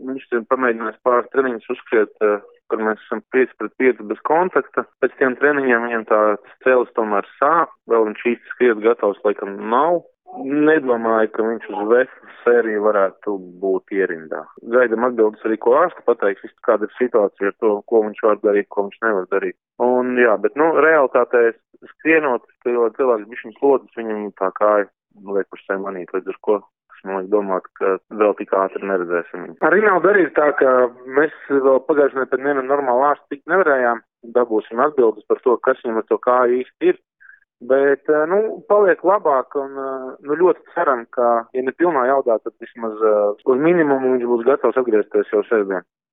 viņš pamēģinājis pāris treniņus uzskriet, kur mēs esam 5-5 bez kontakta. Pēc tiem treniņiem viņam tā cēlis tomēr sāp, vēl viņš īsti skriet gatavs laikam nav. Nedomāju, ka viņš uz veselu sēriju varētu būt ierindā. Gaidam atbildes arī, ko ārsti pateiks, kāda ir situācija ar to, ko viņš var darīt, ko viņš nevar darīt. Un jā, bet, realitātē skrienot, cilvēks bišķiņas lodas, viņam tā kāja liek par sevi manīt, līdz ar ko man liek domāt, ka vēl tik ātri neredzēsim viņu. Ar Rinaldu arī ir tā, ka mēs vēl pagājušajā pēc nevienam normālu ārstu tikt nevarējām, dabūsim atbildes par to, kas viņam ar to kāju īsti ir. Bet, paliek labāk un, ļoti ceram, ka, ja ne pilnā jaudā, tad vismaz uz minimumu viņš būs gatavs atgriezties jau sestdien.